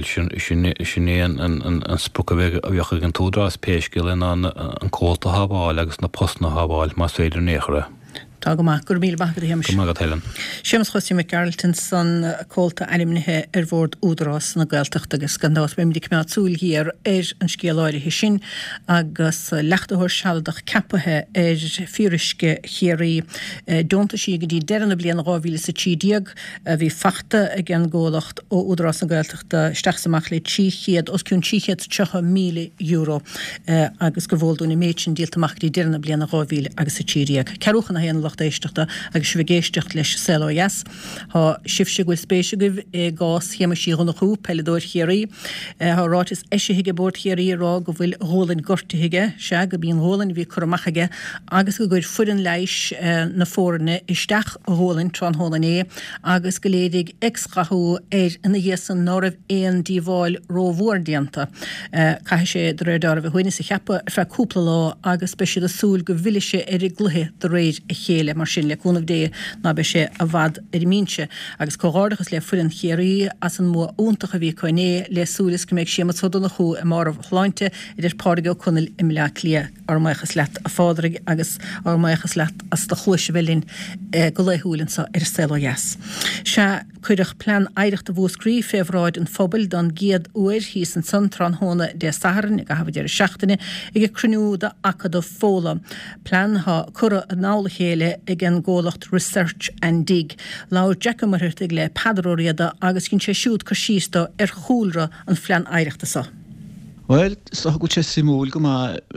sinné an spuca bheith a bheocha an túdrás péiscil an cólta habáil agus na post na habáil más féidir néchara. Tá go maith gur míle bachad héimes. Go magad Helen. Sémas chosí me Carlton san cólta aimnithe ar bhórd údrás na gailteachta agus gandás be minic mead súil hir an scéaláire hi sin agus leachtathóir sealdach capathe fírisce chéirí donta sí go dtí deanna bliana 2010 bhí fachta ag an ggólacht ó údrás na gailteachta steachsamach le 300 os cún 300,000 euro agus go bhóldúna méidsin díaltamach dí deanna bliana 2010 agus sa tíriag. Ceúchan a héana éisteachta agus si bhgéisteach leis CLOS Tá sibse goil spéise goibh gás chéime síún nach chuú peladóir chéirí Tá ráis eisiige bord chéirí rá go bhfuil hólann gortaige se go bíon hólann bhí chumachige agus go gcuir fudan leis na fórne isteach hólann trán hólané agus go lédig extraú ina dhéasan nóibh éon díháil róhórdianta cai sé de rédar bh chuoine sa cheappa fe cúpla lá agus speisiad a súil go bhuiile sé ar i gluthe de réid a chéile mar sin le cúnamh dé ná be sé a bhd ar mínse agus cóádachas le fuan chéirí as an mó úntacha bhí coinné le súlas go méid sémas sodna chu a mar chláinte idir páige chunil im le lia ar maichas leat a fádraigh agus ar maichas leat as de chuise bhelinn go leithúlann sa ar CLOS. Se chuireach plan éireachta bhúscrí féhráid an fphobal don giad uair hí san san tránhóna de saharan ag a hafa dear seachtaine ag a cruniúda acad ó fóla. Plan ha cura a nála chéile ag an ggólacht Research and Dig. Lá Jackamarit ag le padróriada agus cinn sé siúd chu sísta ar chúlra an phlean éireachta sa. Well, so go sé simúl go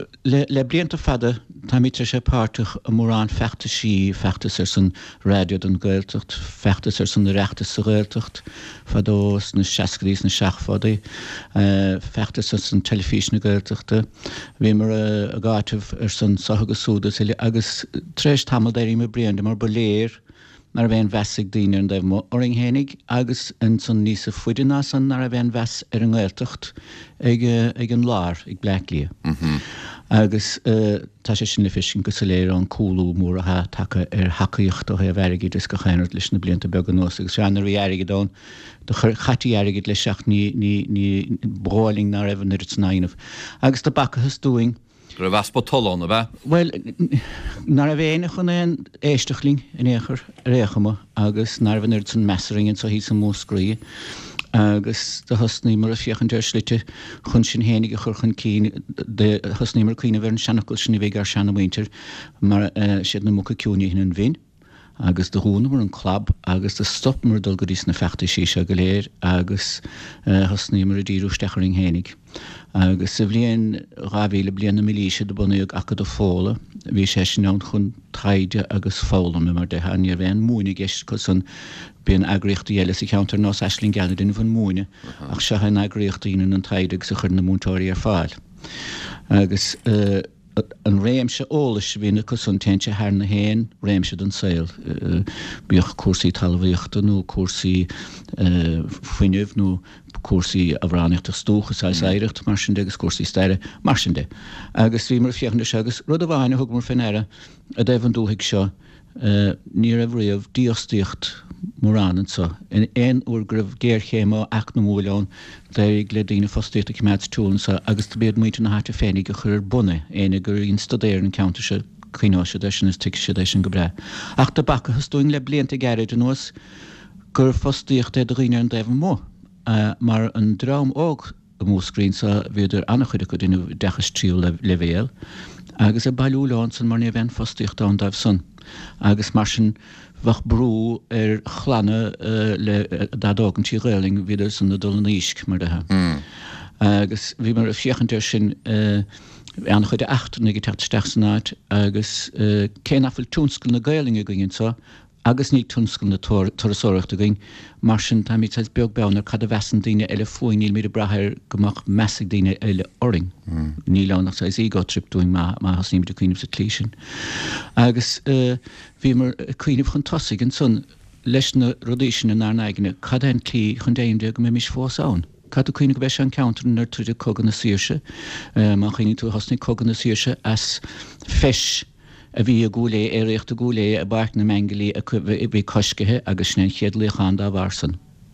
le blianta fada tá míte sé páirteach a mórrán fechta sí fechtas ar san radio don gailteacht, fechtas ar san reachtas sa gailteacht, fadós na seacadís na seachfadaí, fechtas ar san telefís na gailteachta, bhí mar a gáitimh ar san sathagus súdas agus tréis tamil déirí me blianta mar boléir nar bhein vesig daoine an daimh oring hénig agus an san níos a fuidiná san nar bhein ves ar an gailteacht ag an lár ag bleiclia. Agus tá sé sin le fisin go sa léir an cúlú mór a take ar hacaíocht ó bheirigid is go chéanart leis na blianta beag an nos agus seanar airigid dán do chatí airigid le seach ní bráling nar raibh ar tnáinmh. Agus tá bacchas dúing Gur bheaspa talán a bheith? Well, nar a bhéine chun éon éisteachling in éair réchama agus nar bhan san mesaring so hí san móscrí agus de hosnímar a fiochan deir slite chun sin hénig a churchan cín de hosnímar cuioine bhar an seanachil sinna bhéh ar seanna winter mar siad na mucha ciúní hin an bhín. Agus de húna mar an club agus de stopmar dul go dtí na fechta síse go léir agus hosnímar a díú stecharing hénig. Agus sa bblion rábhíle bliana milíise de bunaíoh acha do fóla, bhí sé sin an chun taide agus fólam mar de haní bhéon múine gist cos an bíon agriochtta eile sa cheantar nás eslín geanna duine fan múine ach se han agriochtta íon an taide sa chur na múntóirí ar fáil. Agus an réimse ólas bhína cos an teintse haar na héin réimse don saoil. Bíoch cuasaí talmhaíochta nó cuasaí fuineh nó cuasaí a bhráneachta stúchas a éirecht mar sin agus cuasaí steire mar sin de. Agus bhí mar fiochanna agus rud a bhaine thug mar fin aire a d éibh an dúthaigh seo ní a bhríomh díostíocht móránann sa. In éon úr gribh géir chéime ach na múleán déir le daoine fostíochta cimead túlansa agus tá bead muoite na háte féinnig go chur bunne éana gur íon stadéir an counterse chuoáise de sin is tuice de sin go bre. Ach tá bacha hasúin le blianta gairid an nuas gur fostíocht é do riine an déibh mó. Mar an drám óg a móscrín sa bhéidir annach chuide go dtíanamh dechas tríú le bhéal agus a bailúláin san mar ní bhean fostíocht an daibh san. Agus mar sin bhach brú ar chlanne le dádágan tí réling viidir san na dul níisc mar dethe. Agus bhí mar a fiochantar sin annach chuide 8 nig techtsteach sanáid agus cé nafil túnscail na gailinge gingin sa agus ní túnscail na torasóireachta ging mar sin tá mí teis beag beannar cad a bhesan daine eile foiiníl míad brathir gomach measig daine eile oring. Ní lánach sa ígá trip doing má hasníim de cuioineh sa clísin. Agus bhí mar cuioineh chun tosaigh an son leis na rodíisina ná naigine cad an clí chun déimde go mé mis fósáin. Cad a cuioine go bheith an counter nar tuide cogan na síirse, má chuoine tú hasnig cogan na síirse as feis a bhí a gúlé éireacht a gúlé a bart na mengelí a bhí coscathe agus sné chéadlaíochán dá bharsan.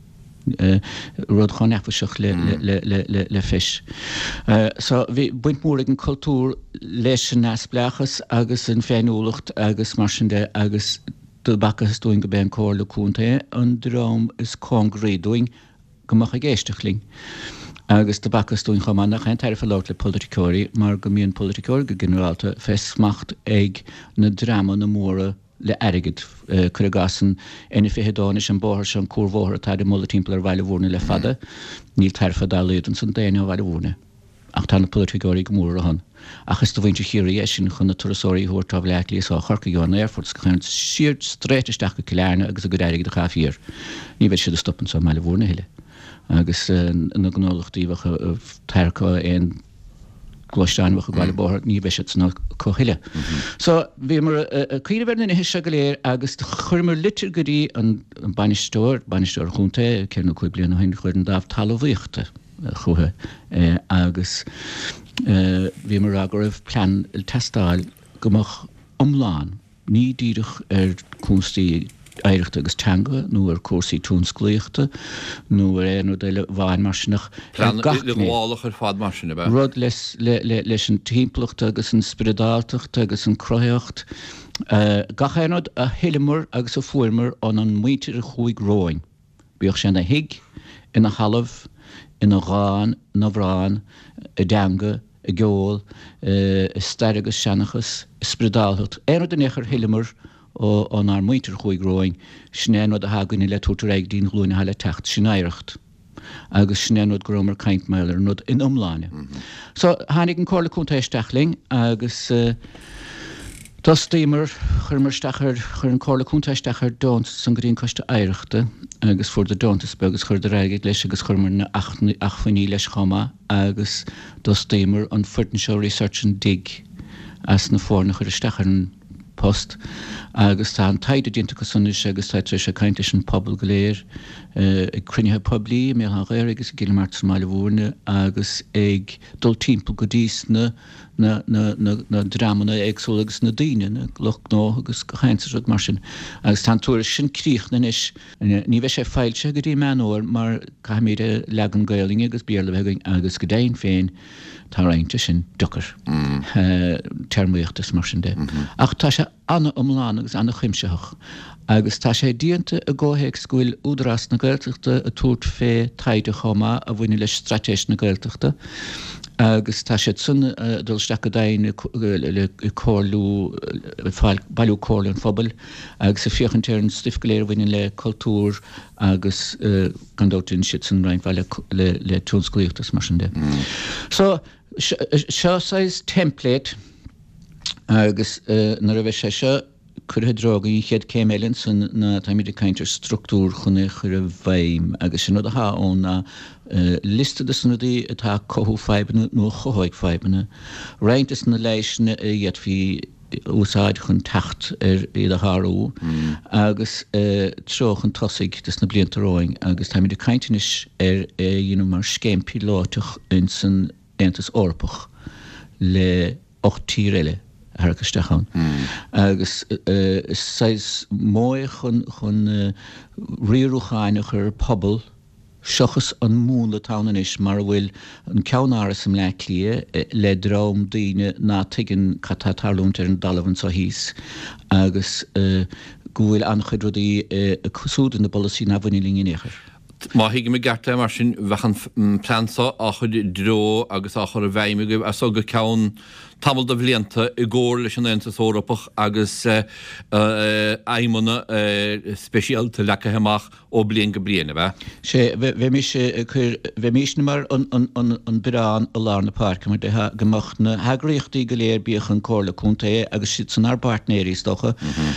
Rud chun efaseach le fiis. So bhí buint mór an cultúr leis an nasblachas agus an féinúlacht agus mar sin de agus do bachas doing go ben cór le cúnta an drám is congrédóing gomach a géisteachling. Agus de bachas doing chomannach an teir fallát le politicóirí mar go míon politicóir go generalta fesmacht ag na drama na móra le airigid chugasan ina fihedánis an bóthir an cuarmhóthir tá de mulla timppla ar bhaile bhórna le fada, níl tarfa dáléad an san déine a bhaile bhórna. Ach tá na politicóirí go mór a han. Achas do bhainte chéirí sin chun na turasóirí thuirtá leachlí á chorcaáin airfort chun siad stréitisteach go cilearna agus a go airigid a chaíir. Ní bheith siad a stoppan sa meile bhórna heile. Agus na gnólachtaíhacha teircha éon glóisteánhacha gáile bóthir ní bheith siad na cohiile. So bhí mar cuiine bhar na hiise go léir agus churmar litir goí an bainisteoir chunta cear na chuig bliana hain chuir an dábh talmhaíochta chutha agus bhí mar aguribh plan testáil gomach omláin ní díirich ar cúnstaí éireachta agus teanga nó ar cuasaí túnsclaíochta nó ar éanú déile bhain mar sinach gháilach ar fad mar sinna bheith. Rud leis an timplacht agus an spiridáltacht agus an croíocht gachéanad a hiilimar agus a fuairmar an muintir a chuig róin. Bíoch sin a hiig ina halamh ina gháin na bhráin a deanga a ggheol steir agus seanachas spiridáltacht. Éanad an éair hiilimar ó an ar muintir chuig róin snéanad a hagann le tútar ag dín glúine heile techt sin éireacht. Agus snéanad gromar caint meilir nod in omláine. So hánig an cóla cúntaistechling agus Tás tímar churmar stachar chur an cóla cúntaistechar dont san goíon coiste éireachta agus fuair de dontas begus chur de réigh leis agus churmar na achfaní leis chama agus tás tímar an Furtenshaw Research and Dig as na fórna chur stachar an post agus tá an taide dínta go sunnis agus tá tre a caiinte an pobl go léir ag crunethe poblí mé an réir agus gilmart máile bhórne agus ag dul timppla go díos na dramana agsúlagus na daine na loch nó agus go chainsa mar sin agus tá túair sin críochna is ní bheith sé feilte go dtí menóir mar caiimiide legan gailing agus bearla bheing agus go déin féin tá réinte sin duchar termíochttas mar sin de. Ach tá sé anna omláin agus anna chimseach. Agus tá sé díanta a ggóhéag scoil údras na Gaeltachta a túirt fé taide chomá a bhaine leis stratéis na Gaeltachta. Agus tá sé sun dulsteach a dain le cóirlú bailú cóirl an phobal agus a fiochantéir an stifgoléir bhaine le cultúr agus gandótin siad san rain bhaile le túlscoíochttas mar sin de. So seo sais template agus na ra bheith sé seo chur droga í chéad céimélinn san na taimiidir caintear struktúr chunna chur a bhaim agus sin a há ón na liste de snudí atá cothú feibanna nó chothóig feibanna. Reintas na leisna a dhéad fi úsáid chun tacht iad a Harú agus troch an tosaigh dus na blianta roing agus taimiidir caintinis mar scéimpi láiteach in san Aontas Orpach le 8 tír Harkastechan. Agus sais mói chun riúcháine chur pobl seochas an múla tána is mar bhfuil an ceannáras sem le lia le drám daoine ná tuigeann catátarlúnt ar an dalhain sa híos agus gohfuil anchuid rudaí cosúdan na bolasí na bhainilín inéair. Má hiige me gerte mar sin bhechan plansa a chud dró agus a chur a bhaime go a so go ceann tamil de bblianta I ggóir leis an Aontas Orpach agus aimimena speisialta lecha heach ó blion go bliana bheith. Sé bheith mís mar an birán a lár na park mar de gemacht na hagraíochtaí go léir bíoch an cóirla cúnta agus siad san arbáirtnéirí stocha.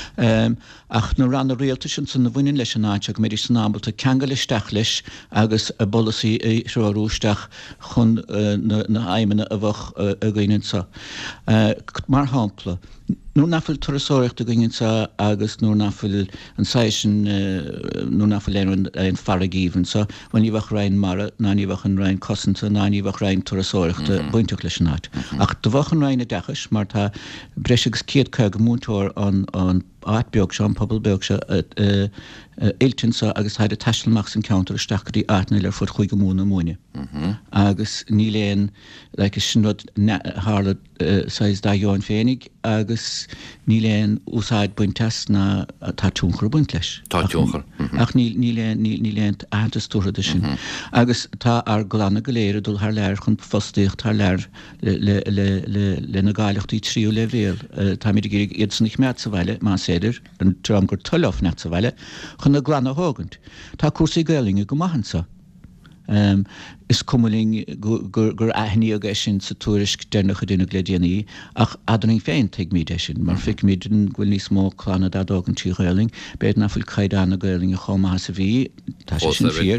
Ach nó ran a réalta sin san na bhainin leis an áiteach méidir san ábalta ceanga leisteach leis agus a bolasí seoirúisteach chun na aimimena a bhach a ghaoineann sa. Mar hápla, nó nafil turasóireachta ghaoineann sa agus nó nafil an saisin nó nafil an faragíhann sa bhain íbhach rain mara, ná íbhach an rain cosanta, ná íbhach rain turasóireachta buinteach leis an áit. Ach do bhach an rain a dechas mar tá breis agus céad cag múntóir an áitbeag se an poblbeag se iltinsa agus haid a taiisilmach san counter stachadí áitnail ar fud chuig go múna múine. Agus ní léon le sinrod hála sais da jóin fénig agus ní léon úsáid buintes na tá túnchar buint leis. Tá túnchar. Ach ní léon átas túrada sin. Agus tá ar glanna go léir dul haar leir chun fostíocht haar leir le na gáileachtaí tríú le bhréal. Tá mé iad san ich mead sa bhaile má séidir an tram gur tuileh net sa bhaile chun na glanna hágant. Tá cuasaí Gaelinge go maihansa. Is cumling gur aithní a sin sa túris dénach a duna glédianaí ach adaning féin teag mí sin, mar fic míid an ghfuil níos mó chlána da dogan tí Gaeling, beid na fuil caiidán a Gaeling a chomá sa bhí, tá sé sin fír.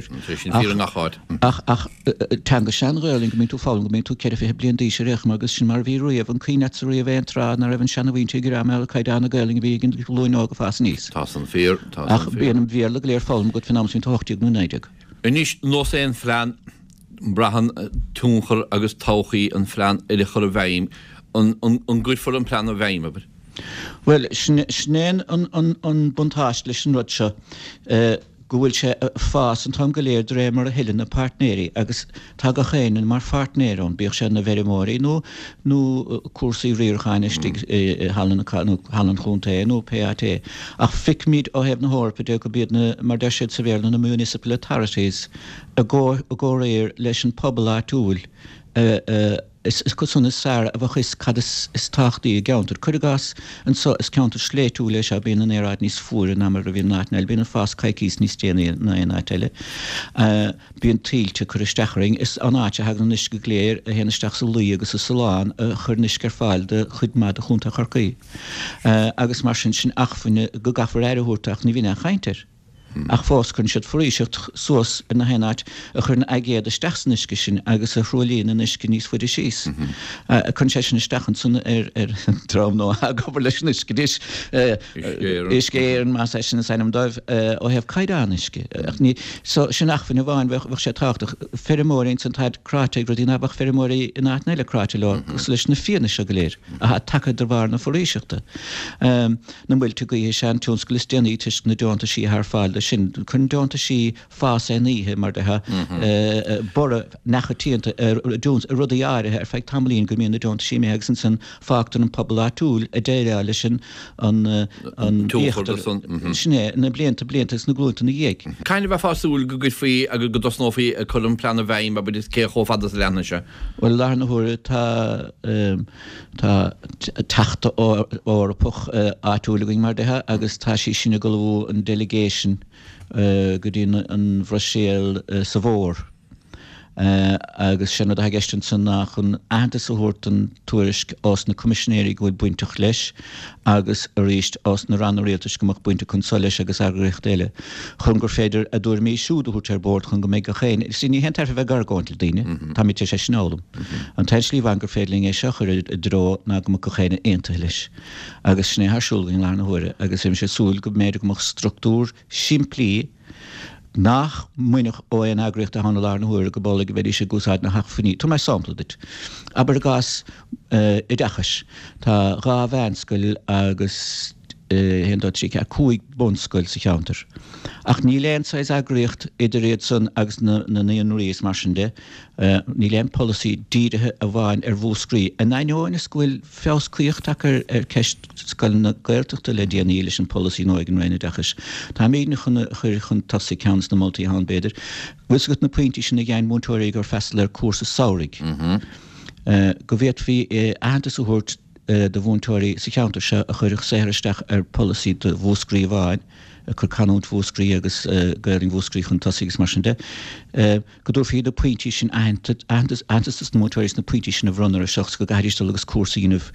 Ach teanga sean Gaeling go mín tú fáil, go mín tú ceir fé blion díos réach agus sin mar bhí roiamh an cuiine sa roiamh éontrá na raibhann seanna bhín tí gur amel caiidán a Gaeling bhí gin lúin ága fás níos. Tá san fír. Ach bíanam bhíarla léir fáil go fannam sin 80 nó 90. Inis nó sé an phlean brahan túnchar agus táchaí an phlean idir chur a bhaim an gcuid for an phlean a bhaim aber. Well, snéan an buntáist leis an rud seo go bhfuil sé fás an tam go léir ré mar a hiileann na partnéirí agus tá go chéann mar partnéirón bíoh sé na bherimóí nó cuasaí riorcháinistigh hallan chunta nó PAT ach fic míad ó hebh na hórpa de go bíad mar de siad sa bhéirna na municipal authorities a ggóir leis an pobl áitiúil is cosúna sár a bhach is cad is táchtaí a geantar chuigas an so is ceantar sléitú leis a bíon an éráid níos fuair na mar a bhíon náitneil bíon an fás caicís níos déana na áiteile. Bíon tíilte chur isteaching is an áite heag an nisce léir a héanaisteach sa luí agus sa Salán a chur niscar fáil de chuidmad a chunta charcaí. Agus mar sin achfuine go gafar éireúirteach ní bhíine chaintear. Ach fós chun siad foríisecht suas in na hénáid a chun agéad a steachsanisce sin agus a chrúlíon in isce níos fuidir síos. Chun sé sin stechan sun trám nó a gobar leis nisce dis iscéir más sin sainam dóibh ó hebh caiidánisce. So sin achfuin a bháin bheith sé táchtach ferrimóín san taid cráteigh rudí nabach ferrimóí in áitneile cráte lá gus leis na fianna se go léir a take de bhar na foríiseachta. Na bhfuil tú go sé an túnscoil déanaí tuis na deanta sí th fáil sin chun donta sí fás níthe mar de bor nachchatíanta dúns a rudí áirithe feag tamlín go míonna donta sí mé san fáachtain an poblúil a déile lei sin an sné na blianta na glúta na dhéic. Caine bheith fáúil go gur faoí a go dosnóí a chum plan a bhaim, a bud is cé chofadas lena se. Well lánahuair tá tata árappach áúlaing mar dethe agus tá sí sinna gohú an delegation go dtí an bhroséal sa bhór. Agus sinna a gestin san nach an antas ahuirt an tuairisc os na commissionéirí go bhfuil buintach leis agus a ríist os na rannaréaltas gomach buinte chun leis agus agricht éile. Chun gur féidir a dúir mí siúd aút ar bord chun go méid go chéin. Sin ní hen tarfa bheith gargáintil daine, tá mí sé sinálum. An teir slí van gur féidling é seachar a dró ná go go chéine aontaithe leis. Agus sné thsúlgaing lána huire, agus im sé súil go méidir gomach struktúr simplí nach muoinech ó an agricht a hána lár na huair go bóla go bhéidir sé gúsáid na haachfaní. Tá mai sampla dit. Aber gas I dachas tá rá bhhanscoil agus hen sí a cúig bonscoil sa cheantar. Ach ní léon sais agricht idir réad san agus na níon rééis mar sin de, ní léon policy díirithe a bháin ar bhúscrí. A nainóin is scoil feosclíocht ar ceist scoil na gairteachta le déanaí leis an policy nóigen réine dachas. Tá méid chuir chun tasí ceans na moltaí hán beidir. Bhuis gut na pointí sin na gceann múntúirí gur festal ar cuasa saoraigh. Go bhéad bhí antas úthirt de bhúntóirí sa cheantar se a chuirich séiristeach ar policy de bhúscrí bháin, chur canút bhúscrí agus gairing bhúscrí chun tasígus mar sin de. Go dúr fiad a pointí sin antas na mútóiris na pointí sin a bhronnar a seachs go gaiiristal agus cuasaíanamh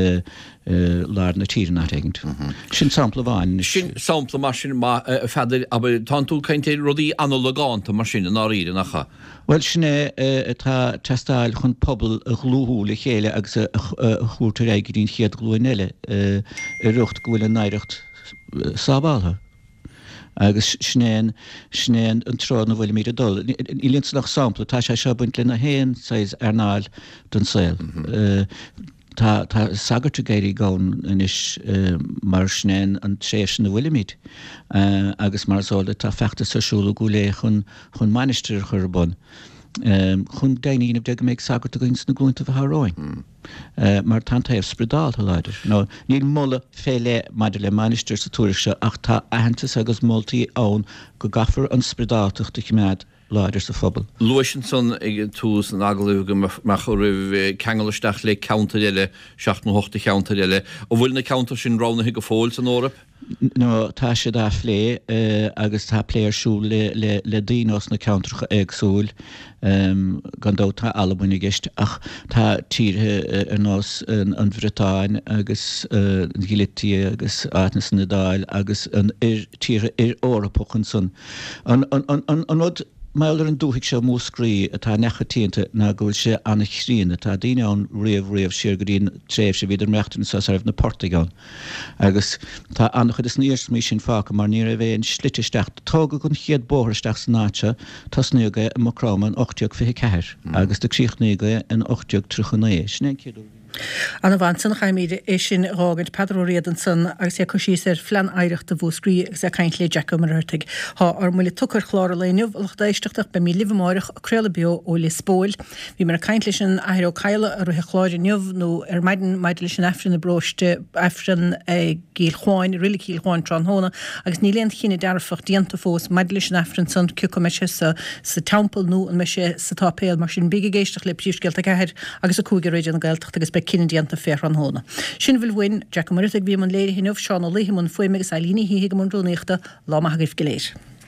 lár na tíre ná eigent. Sin sampla bháin. Sin sampla mar sin feidir, aber táú cainte rudí anlagánta mar sin ná ríide nachcha. Well sinné tá testáil chun pobl a glúhú le chéile agus a chuútar aige dín chiad glúin eile i rucht gohfuil an nairecht sábáltha. Agus snéan an trád na bhfuil míad dul. Í lins nach sampla, tá sé seo buint le na héin sais ar náil don saoil. Tá sagartú géirí gáin inis mar snéan an tréis na bhfuil míad. Agus mar sála tá fechta sarsúla go lé chun manisteir chur bon. Chun daoine de méid sagart a gins na glúnta bheit ráin. Mar tan taobh spredal a leidir. No, níl molla féile maidir le manisteir sa túirse ach tá ahantas agus moltaí ann go gafar an spredáteach de chiméad leidir sa phobal. Luisinson ag tús an agalú go mar rih cheangalisteach le counter eile, 7-8 counter eile, ó bhfuil na counter sin ránaigh go fóil san órap? No, tá sé dá lé agus tá pléirsú le dínos na countercha agsúil gan dótá albuine gist ach tá títhe ar nás an Bhretáin agus gilití agus áitnas na dáil agus an tíre ar órapochan san. An Meilir an dúhiigh se múscrí atá nechatíanta na gohfuil sé anna chríanna tá daine an riamh siar go dtíon tréimh sé bhíidir meachtain sa raibh na Portugal. Agus tá annachchud is níos mí sin fácha mar ní a bhéon slitisteach tóga gon chiad bóthiristeach san náte tá snuga a macráman 84 agus de críochnaige an 83 sné céadú. An bhain san chaimíide é sin rágant Pedro Réadan san agus sé cosís ar flean éireachta bhúscrí agus a caiint le Jack marthig. Tá ar mula tucar chláir léineh lechta éisteach be mí livemáireach a creala bio ó le spóil. Bhí mar a caiint lei sin airó caiile a ruthe chláir inniuh nó ar maidin lei sin efrin na broiste efrin gíl cháin, rilli cíl cháin tránhóna agus ní léon chinine dearfach díanta fós maid lei sin efrin san ciúcha me sa tampel nó an me sé sa tápéal mar sin bigige géisteach le príosgeilt a ceir agus a cúige réidir an gailteach agus cinn dianta fér an hóna. Sin bhfuil bhain Jack Murrith ag bhí man léir hinmh seán ó léhimún foiime agus Ailíní hí go mún rónéachta lá maithagah go léir.